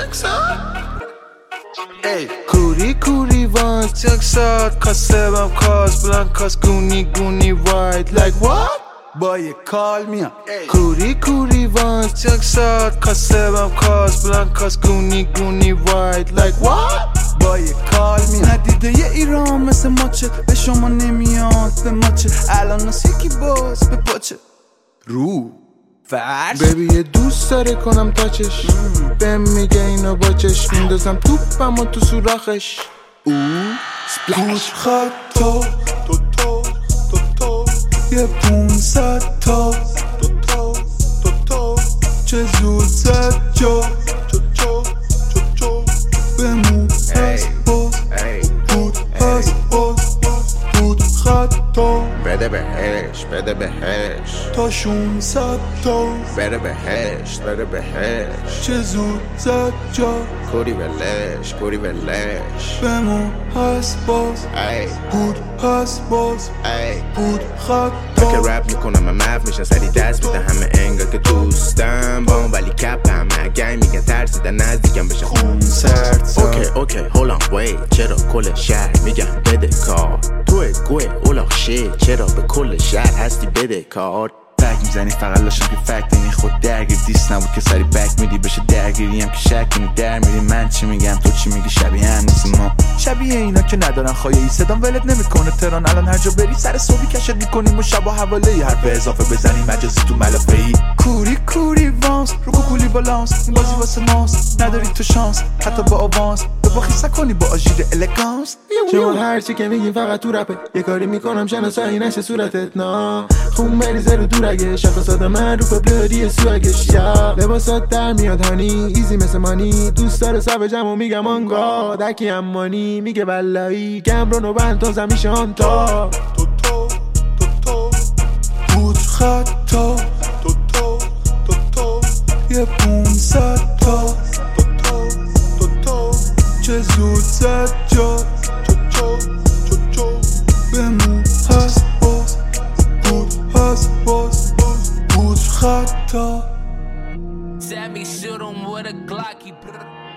Ey, Kuri vans, jaksat, kasebam kas, blancas, guni ride. Like what? با یه کال میام. Kuri vans, jaksat, kasebam kas, blancas, guni ride. Like what? با یه کال میام. ندیده یه ایران مثل ماچه، به شما نمیاد به ماچه. الان ناس یکی باز به پاچه رو فرش. بیبی یه دوست داره کنم تاچش، بهم میگه اینو با چشم میندازم توپم و تو سوراخش. پوش خط تو یه 500 تا چه زود زد جا بمون هست باز بود هست باز بود خط تا بده بهش تا 600 تا بده بهش چه زود زد جا کوری ولش بمون هست باز ای بود هست باز ای بود خط که تا رپ میکنم من مف میشن سری دست میده همه انگار که دوستم با اون ولی کپ همه اگه میگن ترسیدن نزدیکم بشه خون سرد. اوکی هولان وی چرا کل شهر میگن بده کار توی گوه اولاخ شه چرا به کل شهر هستی بده کار. فک میزنی فقط لاشم که فکت اینی خود درگیر دیست نبود که سری بک میدی بشه درگیریم که شک کنی در میری. من چی میگم تو چی میگی شبیه هم نیست ما شبیه اینا که ندارن خواهی صدام ولت نمیکنه تهران الان هر جا بری سر صبحی کشت میکنیم و شبا حواله حرف اضافه بزنی مجازی تو ملافه ای. کوری وانس رو کوکولی بالانس این بازی واسه ماست نداری تو شانس حتی با آوانس به باخی کنی با آژیر الگانس. شما هرچی که میگین فقط تو رپه یه کاری میکنم شناسایی نشه صورتت نا خون بریزه رو دورگه شخصات من رو پبلری سوگش یا لباسات در میاد هانی ایزی مثل مانی دوست داره سب جمع و میگم آنگا دکی امانی میگه بلایی گمرون و بند تا زمیشان تا بود خطا یه 500 تا چه زود زد جا بمون هست باز بود هست باز بود خطا Sammy shoot him with a Glocky.